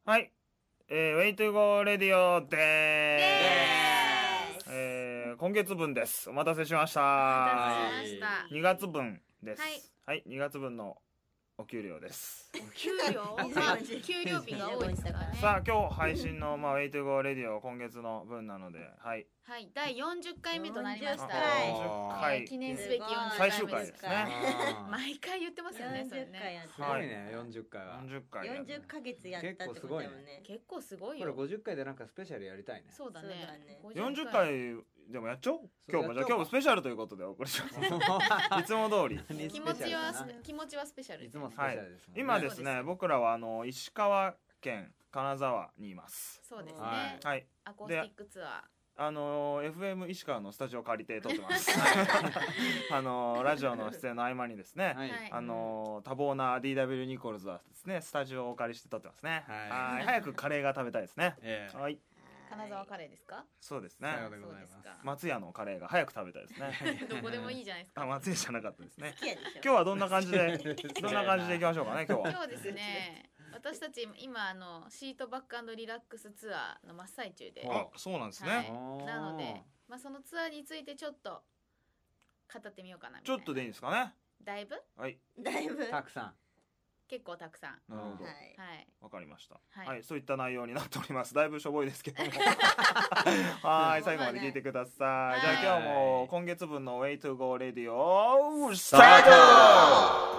はい、Way to Go Radio でーす。今月分です。お待たせしました。2月分です。はい、2月分のお給料です。 給料給料日が多いですからね。 さあ今日配信のWay to Go Radio 今月の分なので、はい。 はい、第40回目となりました。 40回記念すべき40回目最終回ですね。 毎回言ってますよね。 40回やってすごいね、40回は。 40ヶ月やったってことだもんね。 結構すごいよ。 これ50回でなんかスペシャルやりたいね。 そうだね。 40回でもやっちゃおう。今日もスペシャルということでお送りします。いつも通り。 気持ちはスペシャル。 いつもスペシャルですもんね。 今ですね、僕らは石川県金沢にいます。 そうですね。 はい。 アコースティックツアー。 FM 石川のスタジオを借りて撮ってます。ラジオの出演の合間にですね、多忙な DW ニコルズはですね、スタジオをお借りして撮ってますね。はい。早くカレーが食べたいですね。はい。 金沢カレーですか？ そうですね。 そうですか。 松屋のカレーが早く食べたいですね。 どこでもいいじゃないですか。 松屋じゃなかったですね。今日はどんな感じでいきましょうかね。今日ですね。私たち今シートバック&リラックスツアーの真っ最中で。 あ、そうなんですね。 なので、そのツアーについてちょっと語ってみようかな。 ちょっとでいいんですかね。 だいぶ？ はい。 だいぶ。 たくさん。 結構たくさん。 なるほど。 はい。 わかりました。はい。そういった内容になっております。だいぶしょぼいですけども。はい。最後まで聞いてください。じゃあ今日も今月分の Way to Go Radio スタート。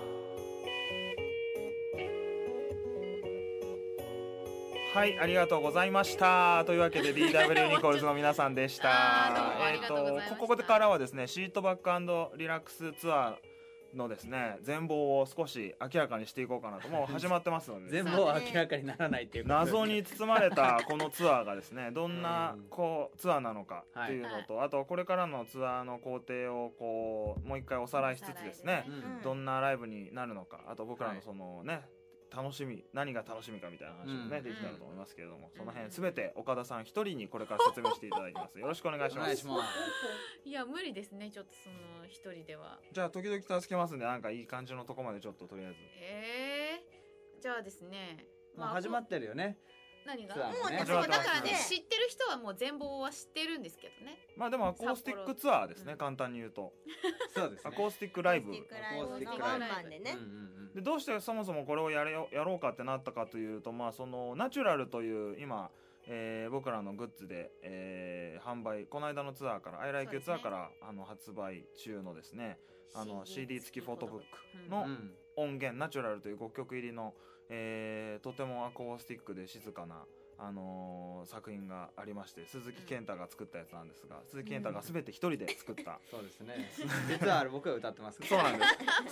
はい、ありがとうございました。というわけで DW ニコルズの皆さんでした。ここからはですね、シートバック&リラックスツアーのですね、全貌を少し明らかにしていこうかなと。もう始まってますので、 全貌は明らかにならないっていう謎に包まれたこのツアーがですね、どんなツアーなのかっていうのと、あとこれからのツアーの工程をもう一回おさらいしつつですね、どんなライブになるのか、あと僕らのそのね、何が楽しみかみたいな話もね、できたらと思いますけれども、その辺すべて岡田さん一人にこれから説明していただきます。よろしくお願いします。 いや無理ですね、ちょっとその一人では。 じゃあ時々助けますんで、なんかいい感じのとこまでちょっととりあえず。 じゃあですね、 もう始まってるよね。 何が？ もうだからね、知ってる人はもう全貌は知ってるんですけどね。 まあでもアコースティックツアーですね、簡単に言うと。 そうですね。 アコースティックライブ。 でどうしてそもそもこれをやろうかってなったかというと、まあそのナチュラルという今、僕らのグッズで、販売、この間のツアーから、I Like You ツアーから発売中のですね、CD 付きフォトブックの音源、ナチュラルという5曲入りのとてもアコースティックで静かな、作品がありまして、鈴木健太が作ったやつなんですが、鈴木健太が全て一人で作った。 そうですね。実は僕が歌ってます。 そうなんです。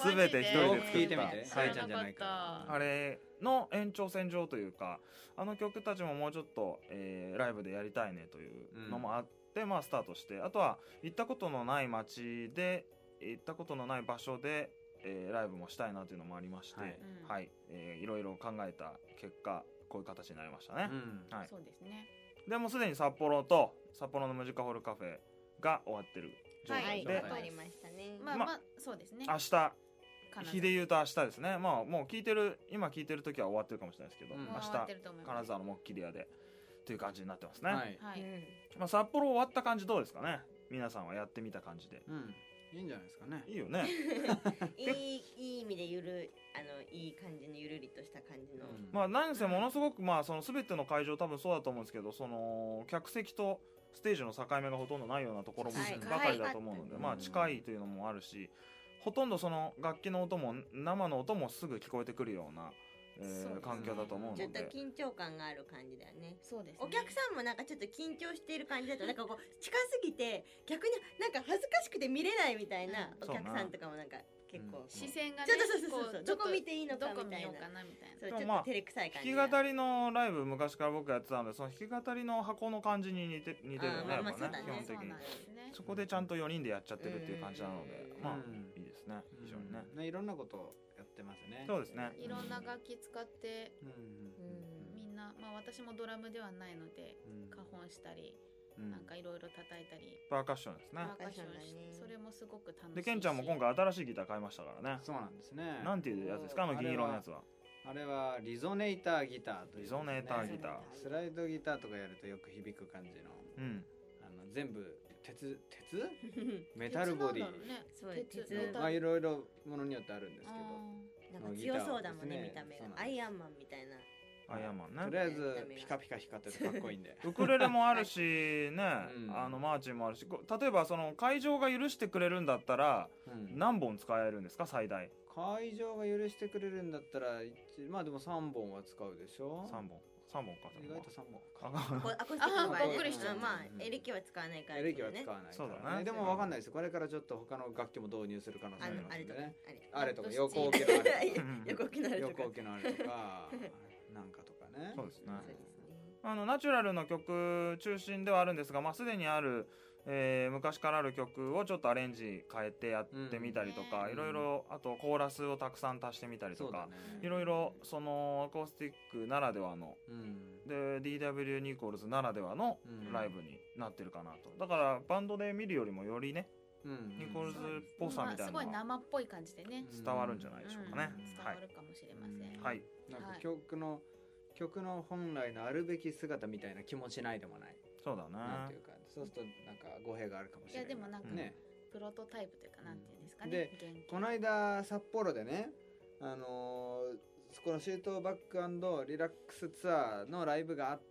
全て一人で作った。 聞いてみて。さえちゃんじゃないか。 あれの延長線上というか、曲たちももうちょっと、ライブでやりたいねというのもあって、スタートして、あとは行ったことのない街で、行ったことのない場所で、ライブもしたいなというのもありまして、はい、いろいろ考えた結果、こういう形になりましたね。はい。 そうですね。 でもすでに札幌のムジカホールカフェが終わってる状態で、 終わりましたね。 そうですね。 明日、日で言うと明日ですね。もう今聞いてる時は終わってるかもしれないですけど、明日金沢のモッキリアでという感じになってますね。札幌終わった感じどうですかね。皆さんはやってみた感じで。 いいんじゃないですかね。 いいよね。 いい意味でいい感じのゆるりとした感じの。 何せものすごくその全ての会場多分そうだと思うんですけど、その客席とステージの境目がほとんどないようなところばかりだと思うので、近いというのもあるし、ほとんどその楽器の音も生の音もすぐ聞こえてくるような。環境だと思うので、 ちょっと緊張感がある感じだよね。 そうですね。 お客さんもなんかちょっと緊張している感じだと、なんかこう近すぎて逆になんか恥ずかしくて見れないみたいなお客さんとかもなんか結構視線がね、 そうどこ見ていいのかみたいな、そうちょっと照れくさい感じ。 弾き語りのライブ昔から僕やってたので、その弾き語りの箱の感じに似てるよね、やっぱね、基本的に。そこでちゃんと4人でやっちゃってるっていう感じなので、いいですね、非常にね。 いろんなことやってますね。 そうですね。 いろんな楽器使って、みんな、私もドラムではないので、カホンしたり、なんかいろいろ叩いたり、 パーカッションですね。 パーカッションして、それもすごく楽しいし。 で、ケンちゃんも今回新しいギター買いましたからね。 そうなんですね。 なんていうやつですか、銀色のやつは。 あれはリゾネーターギターという、 リゾネーターギタースライドギターとかやるとよく響く感じの、全部鉄メタルボディ、 そう鉄まあいろいろものによってあるんですけど、 なんか強そうだもんね、見た目がアイアンマンみたいな。 アイアンマンね。 とりあえずピカピカ光っててかっこいいんで。 ウクレレもあるしね、マーチンもあるし、例えばその会場が許してくれるんだったら何本使えるんですか最大？ 会場が許してくれるんだったらまあでも3本は使うでしょ。 3本か。 意外と3本アコースティックの場合びっくりした。 まあエレキは使わないから。 エレキは使わない。 そうだね。 でもわかんないです。これからちょっと他の楽器も導入する可能性ありますんでね。あれとか横置きのあれ横置きのあれとかなんかとかね。 そうですね。ナチュラルの曲中心ではあるんですが、まあすでにある昔からある曲をちょっとアレンジ変えてやってみたりとか、いろいろ、あとコーラスをたくさん足してみたりとか、いろいろそのアコースティックならではの、で DW ニコールズならではのライブになってるかなと。だからバンドで見るよりもよりね、ニコールズっぽさみたいなのがすごい生っぽい感じでね伝わるんじゃないでしょうかね。 伝わるかもしれません。 はい。 なんか曲の本来のあるべき姿みたいな気もしないでもない。 そうだね。 なんていうか、そうするとなんか語弊があるかもしれない。 いやでもなんかね、 プロトタイプというかなんていうんですかね。 で、この間札幌でね、このシュートバック&リラックスツアーのライブがあって、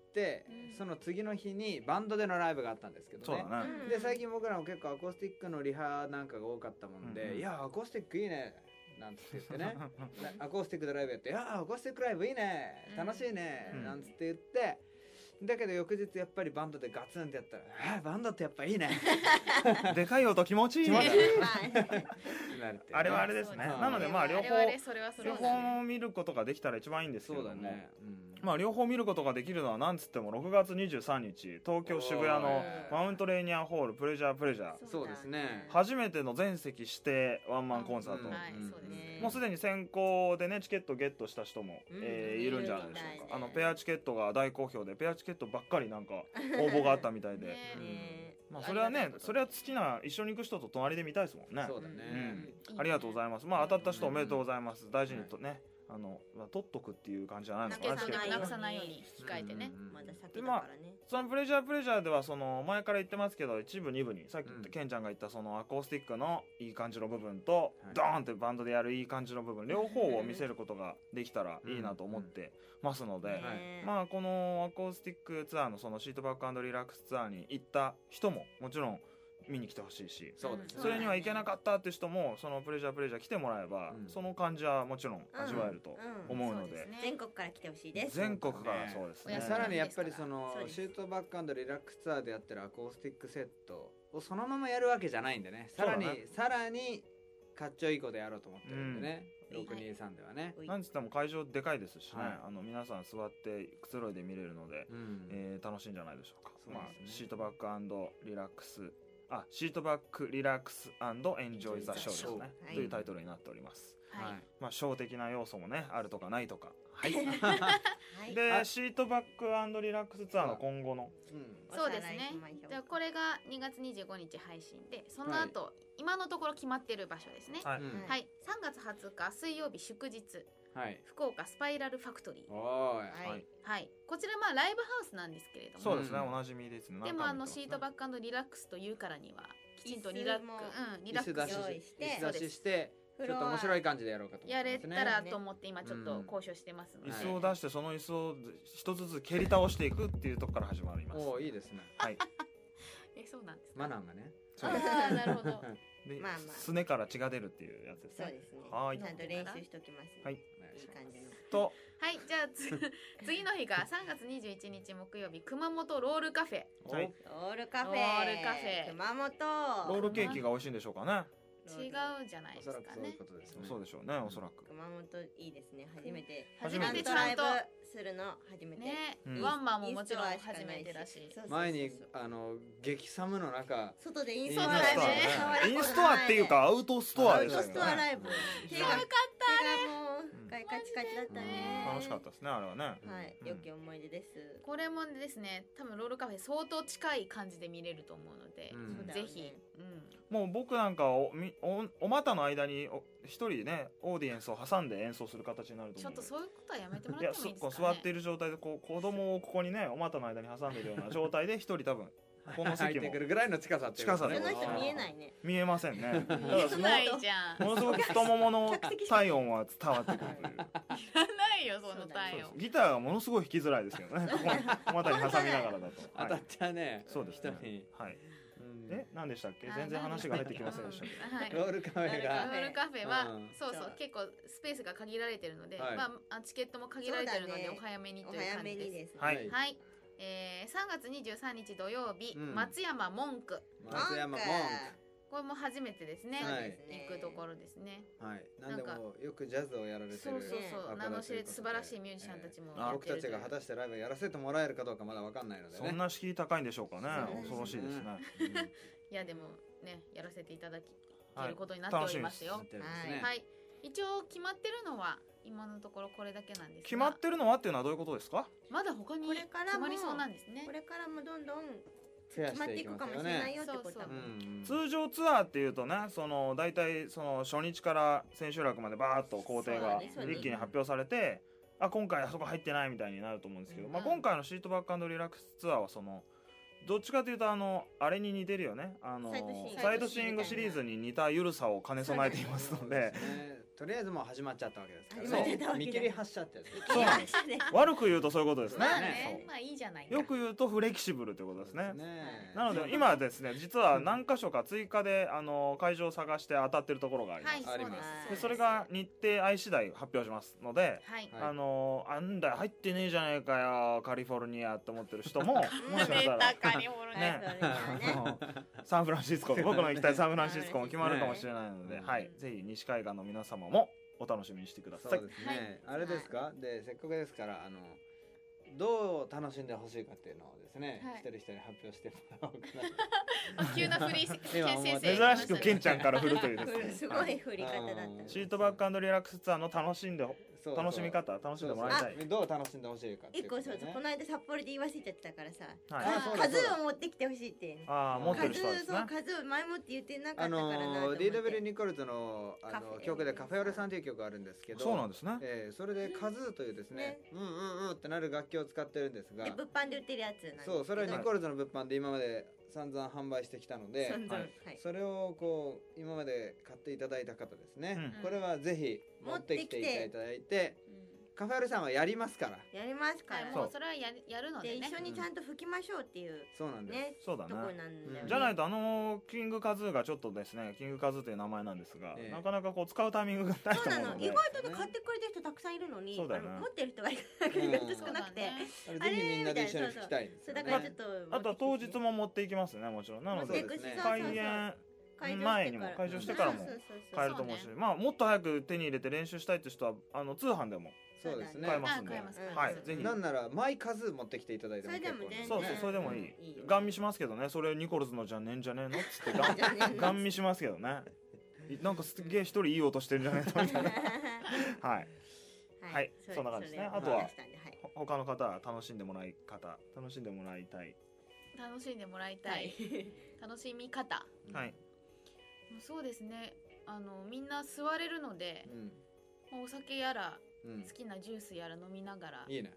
その次の日にバンドでのライブがあったんですけどね。 そうだね。 で最近僕らも結構アコースティックのリハなんかが多かったもんで、いやアコースティックいいねなんつって言ってねアコースティックでライブやって、いやアコースティックライブいいね楽しいね、なんつって言って、だけど翌日やっぱりバンドでガツンってやったら、バンドってやっぱいいねでかい音気持ちいいねあれはあれですね。なのでまあ両方見ることができたら一番いいんですけども、まあ両方見ることができるのはなんつっても6月23日東京渋谷のマウントレーニアホールプレジャー。 そうですね。 初めての全席指定ワンマンコンサート。もうすでに先行でねチケットゲットした人もいるんじゃないでしょうか。ペアチケットが大好評で、ペアチケットばっかりなんか応募があったみたいで、まあそれはね、それは好きな一緒に行く人と隣で見たいですもんね。 そうだね。 ありがとうございます。まあ当たった人おめでとうございます。大事にとね、取っとくっていう感じじゃないのかな。 なくさないように控えてね。 まだ先だからね。 そのプレジャーではその前から言ってますけど、一部二部にさっきケンちゃんが言ったそのアコースティックのいい感じの部分とドーンってバンドでやるいい感じの部分、両方を見せることができたらいいなと思ってますので、まあこのアコースティックツアーのそのシートバック&リラックスツアーに行った人ももちろん見に来てほしいし、それには行けなかったって人もそのプレジャー来てもらえば、その感じはもちろん味わえると思うので、 全国から来てほしいです。 全国からそうですね。 さらにやっぱりそのシュートバック&リラックスツアーでやってるアコースティックセットをそのままやるわけじゃないんでね、さらにかっちょいいことやろうと思ってるんでね、623ではね。 なんつっても会場でかいですしね、皆さん座ってくつろいで見れるので、楽しいんじゃないでしょうか。シートバック&リラックスシートバックリラックス&エンジョイザショーですね、というタイトルになっております。まあショー的な要素もねあるとかないとか。でシートバック&リラックスツアーの今後のそうですね。じゃあこれが2月25日配信で、その後今のところ決まっている場所ですね。はい。3月20日水曜日祝日。福岡スパイラルファクトリー。はい。こちらまあライブハウスなんですけれども。 そうですね。おなじみですね。 でもシートバック&リラックスというからにはきちんとリラックス出ししてちょっと面白い感じでやろうかと思ってますね。 やれたらと思って今ちょっと交渉してますので。 椅子を出してその椅子を一つずつ蹴り倒していくっていうところから始まります。 おお、いいですね。 はい。 そうなんですか。 マナーがね。 なるほど。 すねから血が出るっていうやつですね。 そうですね。 はい。 ちゃんと練習しときます。 はい。 いい感じの。 はい、じゃあ次の日が3月21日木曜日、熊本ロールカフェ。 ロールカフェ。熊本。 ロールケーキが美味しいんでしょうかね。 違うんじゃないですかね。 そうでしょうね、おそらく。 熊本いいですね。初めてちゃんとするの初めて。 ね、ワンマンももちろん初めてだし。 前に激寒の中外でインストアね。 インストアっていうかアウトストアでしたよね。 アウトストアライブ。 寒かったね。 外貨地い感じだったね。 楽しかったですねあれはね。 はい、良き思い出です。 これもですね、多分ロールカフェ相当近い感じで見れると思うので、ぜひ。 もう僕なんかお股の間に一人ねオーディエンスを挟んで演奏する形になると思う。 ちょっとそういうことはやめてもらってもいいですかね。 座っている状態で子供をここにねお股の間に挟んでるような状態で一人多分この席も入ってくるぐらいの近さっていう近さでその人見えないね。 見えませんね。 見えないじゃん。 ものすごく太ももの体温は伝わってくるという。 いらないよその体温。 ギターがものすごい弾きづらいですよね。ここにお股に挟みながらだと。 当たっちゃうね。 そうですね。はい。何でしたっけ？全然話が入ってきませんでしたけど。 ロールカフェはそう結構スペースが限られてるので、チケットも限られてるのでお早めにという感じです。はい。3月23日土曜日、松山文句。これも初めてですね。行くところですね。 はい。なんでもよくジャズをやられてる。 そう名の知れて素晴らしいミュージシャンたちも。 僕たちが果たしてライブやらせてもらえるかどうかまだわかんないのでね。 そんな敷居高いんでしょうかね。恐ろしいですね。 いやでもねやらせていただけることになっておりますよ。はい。一応決まってるのは今のところこれだけなんですが。 決まってるのはっていうのはどういうことですか？ まだ他に決まりそうなんですね。 これからもどんどん決まっていくかもしれないよってことだもん。 通常ツアーっていうとね、だいたい初日から千秋楽までバーッと工程が一気に発表されて、今回あそこ入ってないみたいになると思うんですけど、今回のシートバック&リラックスツアーはどっちかというとあれに似てるよね。サイドシーイングシリーズに似た緩さを兼ね備えていますので。 とりあえずもう始まっちゃったわけですからね。見切り発車ってやつ。 そうなんです。悪く言うとそういうことですね。 まあいいじゃないか。 よく言うとフレキシブルということですね。なので今ですね、実は何箇所か追加で会場を探して当たってるところがあります。 はい、そうです。 でそれが日程合い次第発表しますので、あんだ入ってねえじゃねえかよカリフォルニアって思ってる人ももしかしたらサンフランシスコ、僕の行きたいサンフランシスコも決まるかもしれないので、はい、ぜひ西海岸の皆様もお楽しみにしてください。 そうですね。あれですか？でせっかくですからどう楽しんでほしいかっていうのをですね、一人一人発表してもらおうかな。 急な振り先生珍しくケンちゃんから振るというですね。 すごい振り方だった。 シートバック&リラックスツアーの楽しみ方楽しんでもらいたい。 どう楽しんでほしいかっていう。 一個そうこの間札幌で言わせちゃってたからさ、数を持ってきてほしいって。 持ってる人ですね。 数を前もって言ってなかったからな。 DW ニコルズの曲でカフェオレさんという曲があるんですけど、 そうなんですね。 それで数というですね、ってなる楽器を使ってるんですが、 物販で売ってるやつなんですけど。 そう、それはニコルズの物販で今まで散々販売してきたので、それを今まで買っていただいた方ですね、これはぜひ持ってきていただいて、カフェオレさんはやりますから。 やりますから。 もうそれはやるのでね。 一緒にちゃんと吹きましょうっていう。 そうなんです。 そうだね。じゃないとキングカズーがちょっとですね、キングカズーという名前なんですが、なかなか使うタイミングがないと思うので。 意外と買ってくれてる人たくさんいるのに、持ってる人が意外と少なくて。 ぜひみんなで一緒に吹きたいです。 だからちょっと。 あとは当日も持っていきますね、もちろん。なので開演前にも会場してからも買えると思うし、もっと早く手に入れて練習したいという人は通販でも。そうですね。買えますんで、はい、ぜひ。 なんならマイ数持ってきていただいても結構。 そうそれでもいい。ガン見しますけどね、それニコルズのじゃねえんじゃねえのっつってガン見しますけどね。なんかすげえ一人いい音してるんじゃねえのみたいな。はい。はい、そんな感じですね。あとは他の方は楽しんでもらいたい。 楽しんでもらいたい。楽しみ方。 はい。 そうですね。みんな座れるので、お酒やら。好きなジュースやら飲みながらいいね。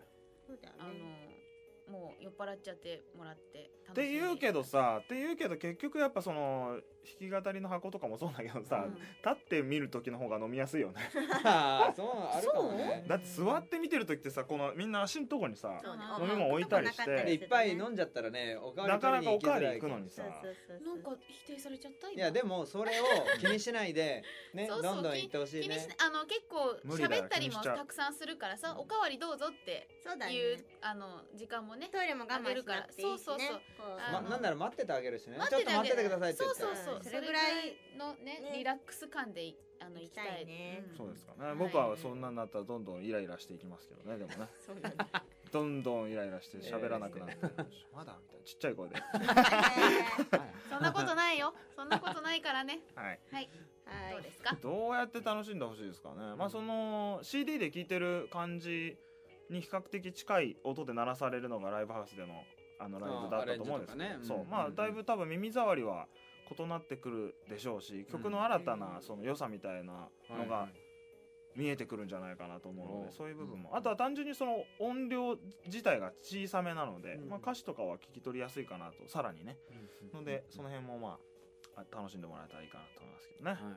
もう酔っ払っちゃってもらってって言うけど結局やっぱ弾き語りの箱とかもそうだけどさ、立って見る時の方が飲みやすいよね。 そうあるかもね。 だって座って見てる時ってさ、みんな足のとこにさ飲み物置いたりしていっぱい飲んじゃったらね、 なかなかおかわり行くのにさ、 なんか否定されちゃった。 いやでもそれを気にしないでね、どんどん行ってほしいね。 結構喋ったりもたくさんするからさ、おかわりどうぞっていう時間もね、 トイレも我慢するから。 そうなんなら待っててあげるしね。ちょっと待っててくださいって言って。 そうそれぐらいのねリラックス感で行きたいね。 そうですかね。僕はそんなになったらどんどんイライラしていきますけどね。でもね。 どんどんイライラして喋らなくなってまだみたいなちっちゃい声でそんなことないよ、そんなことないからね。 はいはい、どうですか。 どうやって楽しんでほしいですかね。まあその CD で聴いてる感じに比較的近い音で鳴らされるのがライブハウスでのライブだったと思うんですけど、そう、まあだいぶ多分耳障りは異なってくるでしょうし、曲の新たなその良さみたいなのが見えてくるんじゃないかなと思うので、そういう部分も、あとは単純にその音量自体が小さめなので、まあ歌詞とかは聞き取りやすいかなと、さらにね、のでその辺もまあ楽しんでもらえたらいいかなと思いますけどね。はい。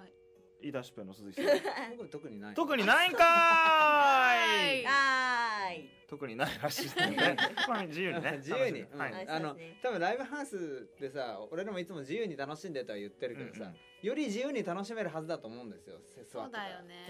言い出しっぺの鈴木さん。 僕特にない。 特にないんかーい。特にないらしいですね。まあ自由にね。 自由に。多分ライブハウスでさ、俺らもいつも自由に楽しんでとは言ってるけどさ、より自由に楽しめるはずだと思うんですよ。 そうだよね。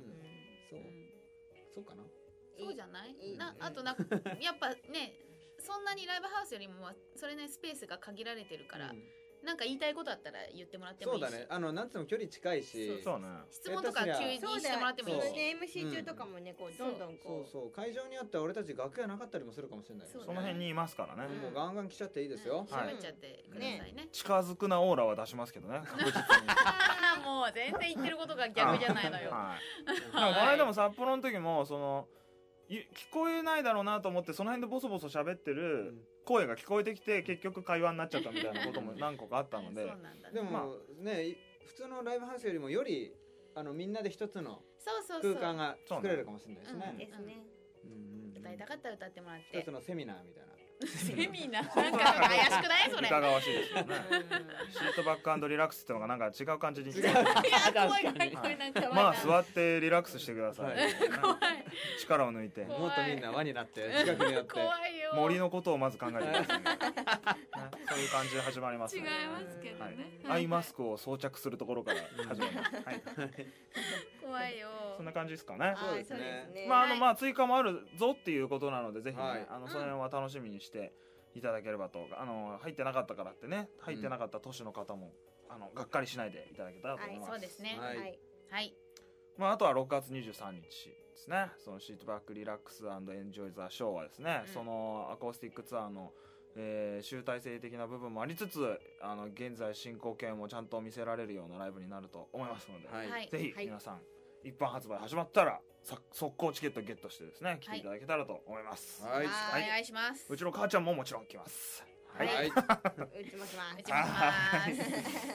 そうかな。 そうじゃない？あとやっぱね、そんなにライブハウスよりもそれねスペースが限られてるから。なんか言いたいことあったら言ってもらってもいいし。 そうだね。なんつっても距離近いし。 そうね。 質問とか急にしてもらってもいいし。 MC 中とかもね、こうどんどんこう。 そう会場によっては俺たち楽屋なかったりもするかもしれない。 その辺にいますからね。 もうガンガン来ちゃっていいですよ。 喋っちゃってくださいね。 近づくなオーラは出しますけどね。確実に。 もう全然言ってることが逆じゃないのよ。 この間も札幌の時もその聞こえないだろうなと思ってその辺でボソボソ喋ってる声が聞こえてきて結局会話になっちゃったみたいなことも何個かあったのででもね普通のライブハウスよりもよりみんなで一つの空間が作れるかもしれないですね。 ですね。 歌いたかったら歌ってもらって一つのセミナーみたいな。 セミナーなんか怪しくないそれ。 いかがわしいですよね。シートバック&リラックスってのがなんか違う感じに。 いや怖いなんか。 まあ座ってリラックスしてください。 怖い。 力を抜いて。 もっとみんな輪になって近くに寄って。 怖いよ。 森のことをまず考えてください。そういう感じで始まります。 違いますけどね。 アイマスクを装着するところから始まります。 怖いよ。 そんな感じですかね。 そうですね。 まあ追加もあるぞっていうことなのでぜひねその辺は楽しみにしていただければと。入ってなかったからってね、入ってなかった都市の方もがっかりしないでいただけたらと思います。 そうですね。はい。 まああとは6月23日ですね。そのシートバックリラックス&エンジョイザショーはですね、そのアコースティックツアーの集大成的な部分もありつつ現在進行形もちゃんと見せられるようなライブになると思いますので、ぜひ皆さん一般発売始まったら速攻チケットゲットしてですね来ていただけたらと思います。 はい、お願いします。 うちの母ちゃんももちろん来ます。 はい。うちもします。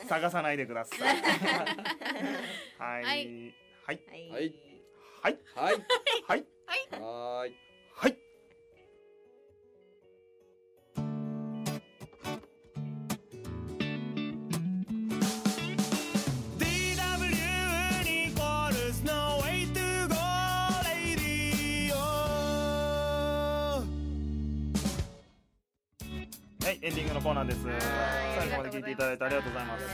探さないでください。はい。はい。はい。 はい。 はい。 はい。 はい。 はい。 はい。エンディングのコーナーです。最後まで聞いていただいてありがとうございます。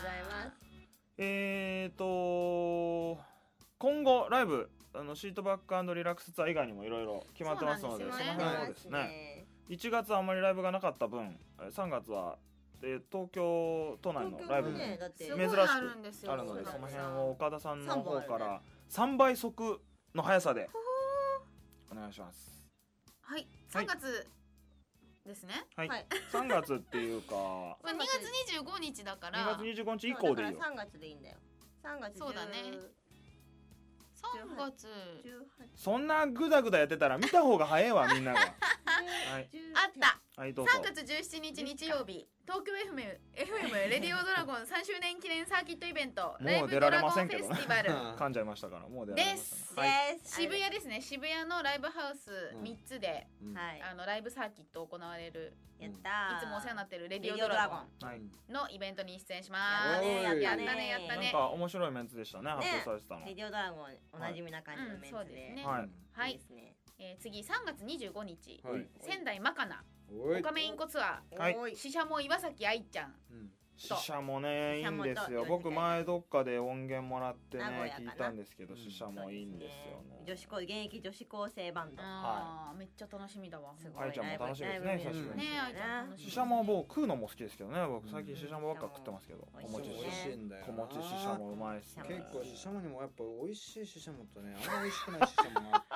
今後ライブシートバック&リラックスツアー以外にもいろいろ決まってますので、その辺をですね、1月あんまりライブがなかった分3月は東京都内のライブも珍しくあるので、その辺を岡田さんの方から3倍速の速さでお願いします。 はい、3月ですね。 はい。3月っていうか。 2月25日だから。 2月25日以降でいいよ。 3月でいいんだよ。3月。 そうだね。3月。 そんなグダグダやってたら見た方が早いわみんなが。はい。 あった。3月17日日曜日、東京 FM レディオドラゴン3周年記念サーキットイベントライブドラゴンフェスティバル噛んじゃいましたからもう出られません。 渋谷ですね。渋谷のライブハウス3つでライブサーキット行われる、いつもお世話になってるレディオドラゴンのイベントに出演します。やったねやったね。 なんか面白いメンツでしたね。発表されてたの。 レディオドラゴンおなじみな感じのメンツで。 はい。次3月25日仙台マカナオカメインコツアー、シシャモ岩崎愛ちゃん、 シシャモねいいんですよ。僕前どっかで音源もらってね聞いたんですけど、シシャモいいんですよね。 現役女子高生バンド。 めっちゃ楽しみだわ。 愛ちゃんも楽しみですね。久しぶりに。シシャモ僕食うのも好きですけどね。僕最近シシャモばっか食ってますけど。小餅シシャモうまいっすね。 結構シシャモにもやっぱ美味しいシシャモとね、あんま美味しくないシシャモがあって。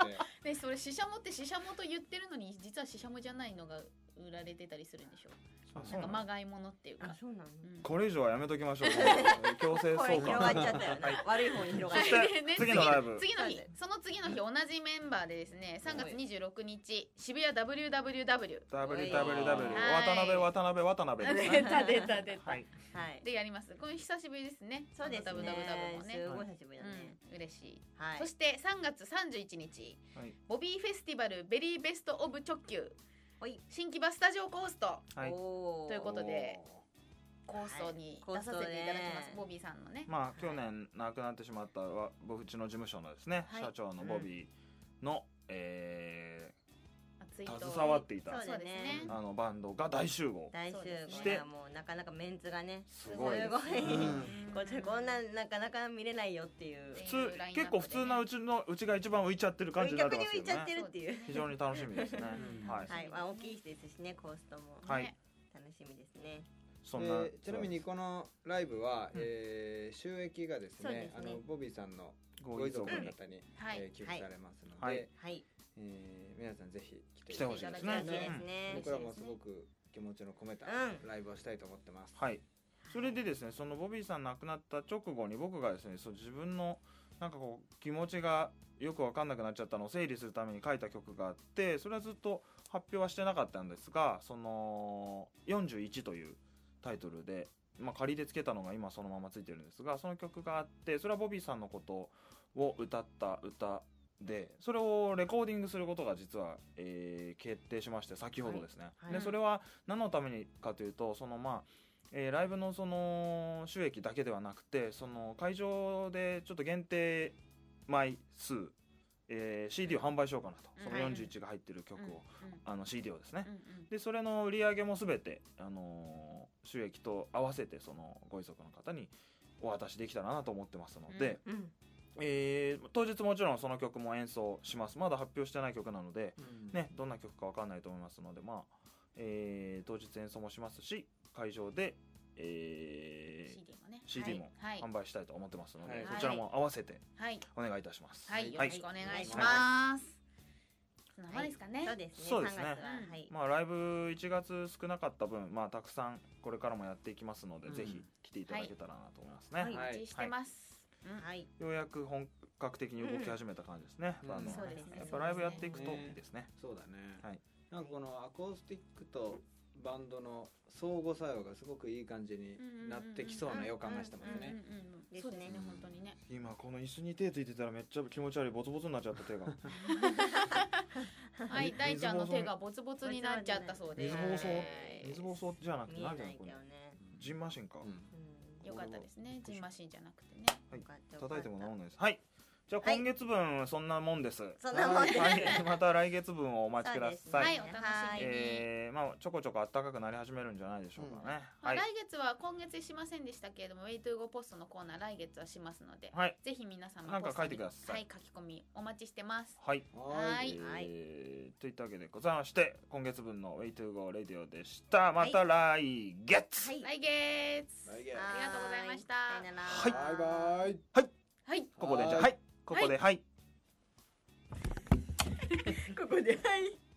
でそれシシャモってシシャモと言ってるのに実はシシャモじゃないのが売られてたりするんでしょ。なんかまがいものっていうか。 そうなの。 これ以上はやめときましょう。強制送還。 広がっちゃったよね。悪い方に広がっちゃった。 次のライブ。 次の日、その次の日同じメンバーでですね、3月26日渋谷 WWW。 渡辺渡辺。 出た。 はい。 でやります。これ久しぶりですね。 そうですね。 WWW もね。 すごい久しぶりだね。 嬉しい。そして3月31日、ボビーフェスティバルベリーベストオブ直球。新木場スタジオコースト、ということでコーストに出させていただきます、ボビーさんのね。 まあ去年亡くなってしまったうちの事務所のですね、社長のボビーの携わっていたバンドが大集合して、もうなかなかメンツがねすごいこんななかなか見れないよっていう、 結構普通なうちが一番浮いちゃってる感じになってますよね。 逆に浮いちゃってるっていう、 非常に楽しみですね。 はい、大きい人ですしね、コーストも楽しみですね。 ちなみにこのライブは収益がですね、ボビーさんのご遺族の方に寄付されますので、皆さんぜひ来てほしいですね。僕らもすごく気持ちの込めたライブをしたいと思ってます。 はい。それでですね、そのボビーさん亡くなった直後に僕がですね、自分のなんかこう気持ちがよく分かんなくなっちゃったのを整理するために書いた曲があって、それはずっと発表はしてなかったんですが、その41というタイトルで、仮でつけたのが今そのままついてるんですが、その曲があって、それはボビーさんのことを歌った歌で、それをレコーディングすることが実は、決定しまして、先ほどですね。でそれは何のためにかというと、そのライブのその収益だけではなくて、その会場でちょっと限定枚数、CD を販売しようかなと、その41が入ってる曲を、CD をですね、でそれの売り上げも全て、収益と合わせてそのご遺族の方にお渡しできたらなと思ってますので、当日もちろんその曲も演奏します。まだ発表してない曲なので、どんな曲か分かんないと思いますので、当日演奏もしますし、会場で、CD も販売したいと思ってますので、そちらも合わせてお願いいたします。 よろしくお願いします。そんなもんですかね。 そうですね。ライブ1月少なかった分、たくさんこれからもやっていきますので、ぜひ来ていただけたらなと思いますね。 お待ちしてます。 ようやく本格的に動き始めた感じですね。やっぱライブやっていくといいですね。 そうだね。なんかこのアコースティックとバンドの相互作用がすごくいい感じになってきそうな予感がしてますね。 そうですね、本当にね。 今この椅子に手ついてたらめっちゃ気持ち悪い、ボツボツになっちゃった手が。 はい、大ちゃんの手がボツボツになっちゃったそうです。 水疱瘡じゃなくて何じゃないこれ。ジンマシンか。 よかったですね、ジンマシンじゃなくてね。 叩いても治んないです。はい。じゃあ今月分そんなもんです。 そんなもんです。 また来月分をお待ちください。 はい、お楽しみに。 ちょこちょこ暖かくなり始めるんじゃないでしょうかね。 来月は今月しませんでしたけれども、Way to Go ポストのコーナー来月はしますので、ぜひ皆様なんか書いてください。 書き込みお待ちしてます。 はい。といったわけでございまして、今月分の Way to Go レディオでした。また来月。 来月。ありがとうございました。 はい。バイバイ。はい。ここでじゃあ、はい。ここではい。 ここではい。